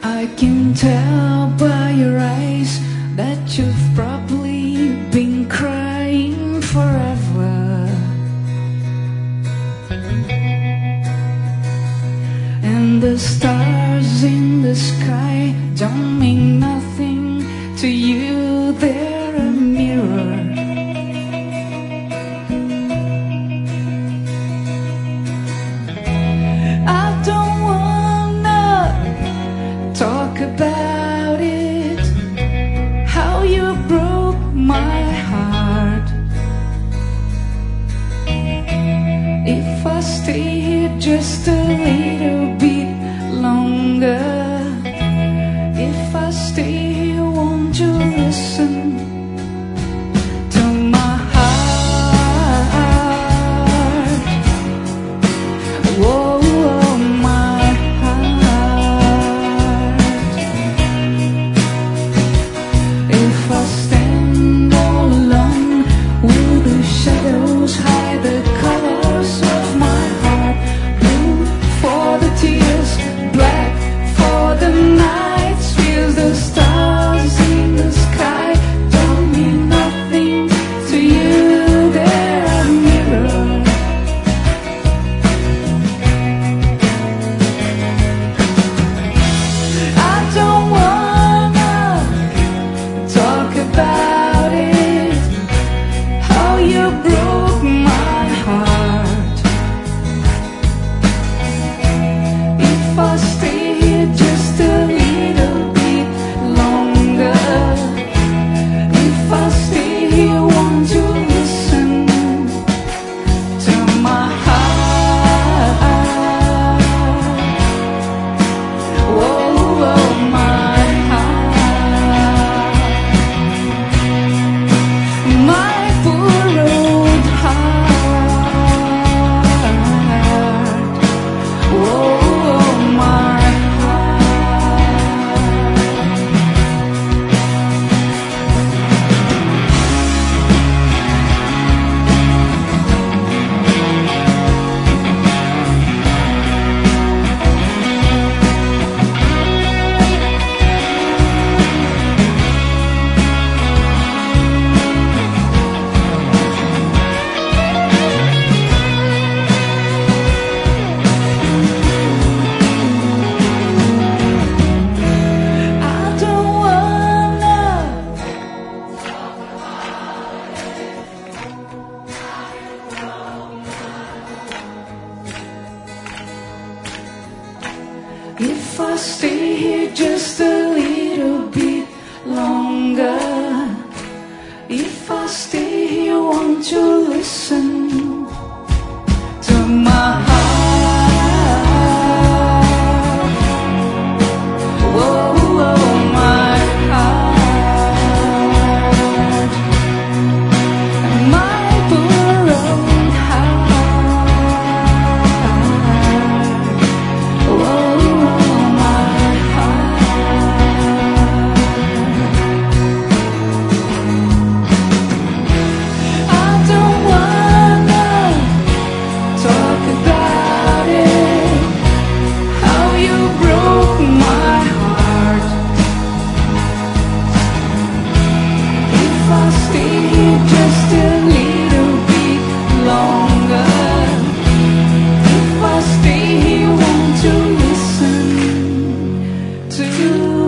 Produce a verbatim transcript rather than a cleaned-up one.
I can tell by your eyes that you've probably been crying forever. And the stars in the sky don't mean nothing to you, they're a mirror. I don't wanna talk about it, how you broke my heart. If I stay here just a little bit longer, if I stay here, won't you listen to my heart? Whoa, whoa, my heart. If I stand all alone, will the shadows hide the colors of my heart? Blue for the tears, black for the nights, feels the stars in the sky don't mean nothing to you, they're a mirror. I don't wanna talk about it, how you broke my heart. If I stay here just a little bit longer, if I stay here, won't you listen to my heart? Whoa, whoa, my heart. My poor old heart. Whoa, my I don't wanna. If I stay here just a little bit longer, if I stay here, won't you listen to my heart? Whoa, whoa, my heart. My poor old heart. Whoa, my heart. I don't wanna talk about it, how you broke my heart. If I stay here just a little bit longer, if I stay here, won't you listen to